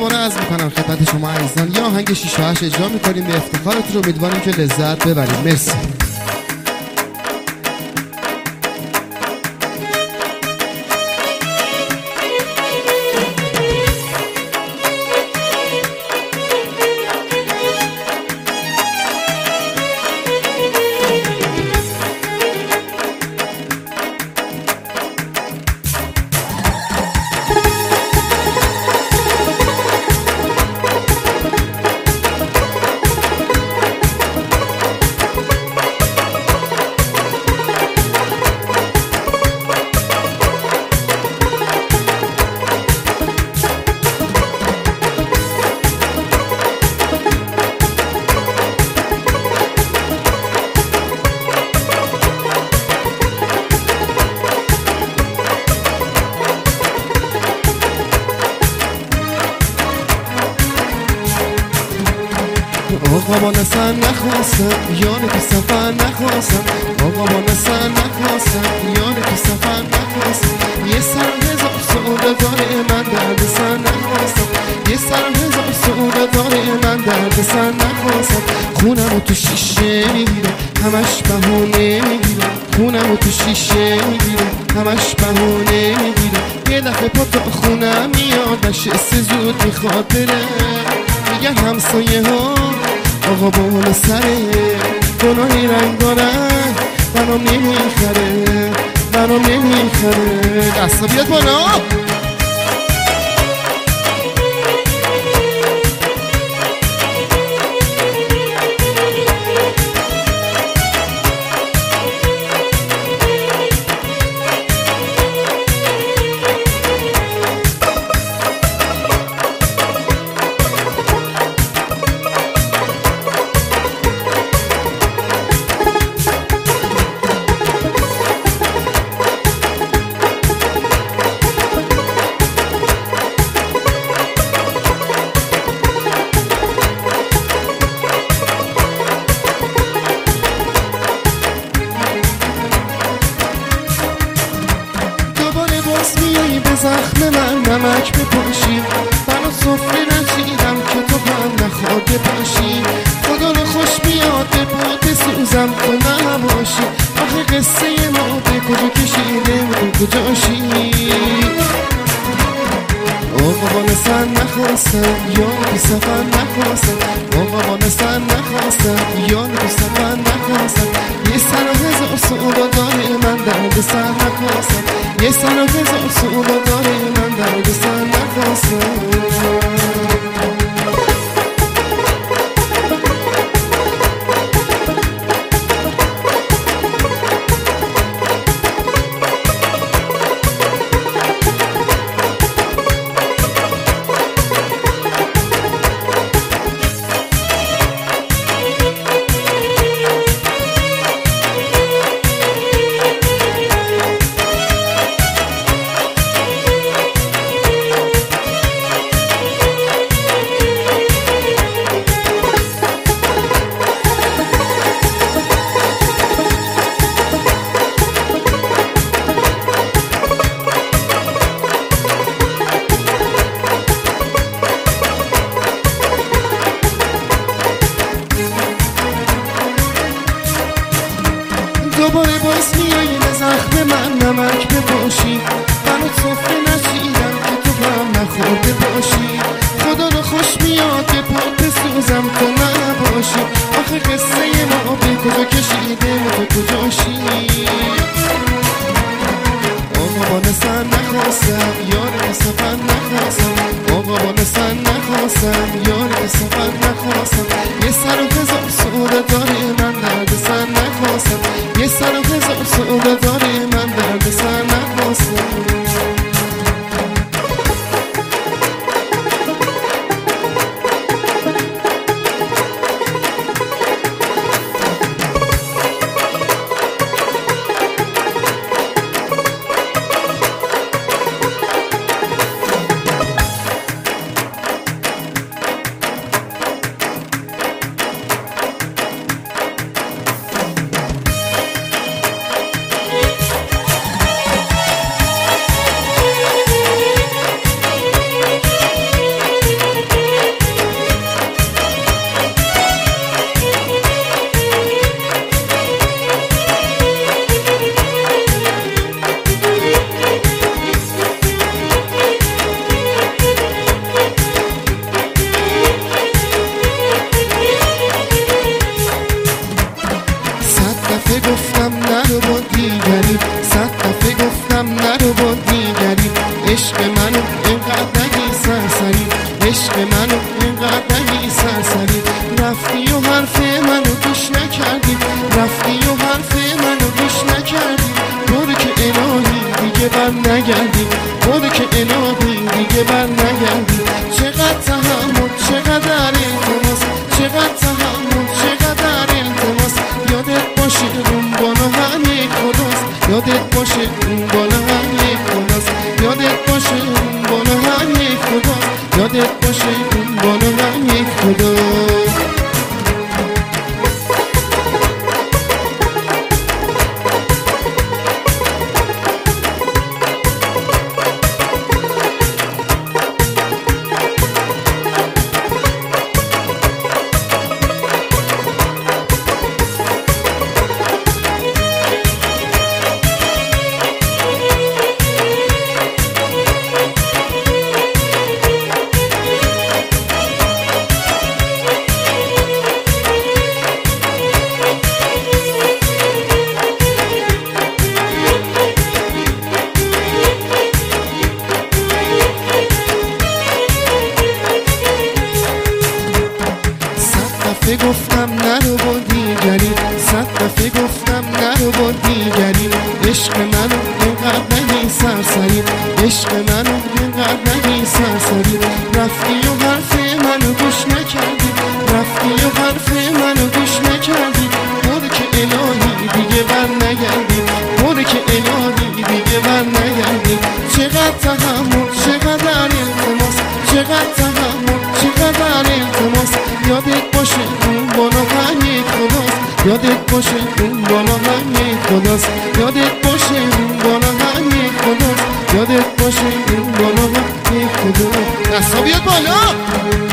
دوباره عرض میکنم خدمت شما عزیزان، یا آهنگ 6 و 8 اجرا میکنیم به افتخارتون، امیدواریم که لذت ببرید. مرسی. آقا با نسن نخواستم یعنی تو سفر نخواستم، آقا با نسن نخواستم یعنی تو سفر نخواستم، یه سرم هزار سعوده داره من درد سر نخواستم، یه سرم هزار سعوده داره من درد سر نخواستم، خونمو تو شیشه میگیره همش بهونه میگیره، خونمو تو شیشه میگیره همش بهونه میگیره، یه دفعه پا تا خونم میاد نشسته زود میخواد بره، میگه همسایه ها آقا بالا سره گناهی رنگ دارن منو نمیخره منو نمیخره. دستا بیاد بالا. میایی به زخم من نمک بپاشی، منو صفره نچیدم که تو هم نخواد باشی، خدا رو خوش میاد به پات سوزم تو نباشی، آخه قصه ما به کجا کشیده و کجاشی. آقا با نسن نخواستم یا تو سفر نخواستم، آقا با نسن نخواستم یا تو سفر نخواستم، یه سر و هزار سعودا داره من درد سر نخواستم، یه سر و هزار سعودا داره من درد سر نخواستم. دوباره باز میایی به زخم من نمک بپاشی، منو صفره نچیدم که تو هم نخورده باشی، خدا رو خوش میاد به پات بسوزم تو نباشی، آخه قصه ما به کجا کشیده و کجاشی. آقا با نسن نخواستم یار سفر نخواستم، آقا با نسن نخواستم یار سفر نخواستم، یه سر و هزار سعوده داره من درد سر نخواستم، یه سر و هزار سعوده داره من درد سر نخواستم. خدا. گفتم نرو با دیگری، صد دفعه گفتم نرو با دیگری. عشق منو اینقدر نگی سرسری، عشق منو اینقدر نگی سرسری. رفتی و حرف منو گوش نکردی، رفتی و حرف منو گوش نکردی. برو که الهی دیگه بر نگردی، برو که الهی دیگه بر نگردی. چقدر تحمل، چقدر التماس، چقدر تحمل، چقدر التماس. یادت باشه اون بالا همه خداست، یادت باشه اون بالا همه خداست، یادت باشه اون بالا همه خداست، یادت باشه اون بالا همه خداست. دستا بیاد بالا.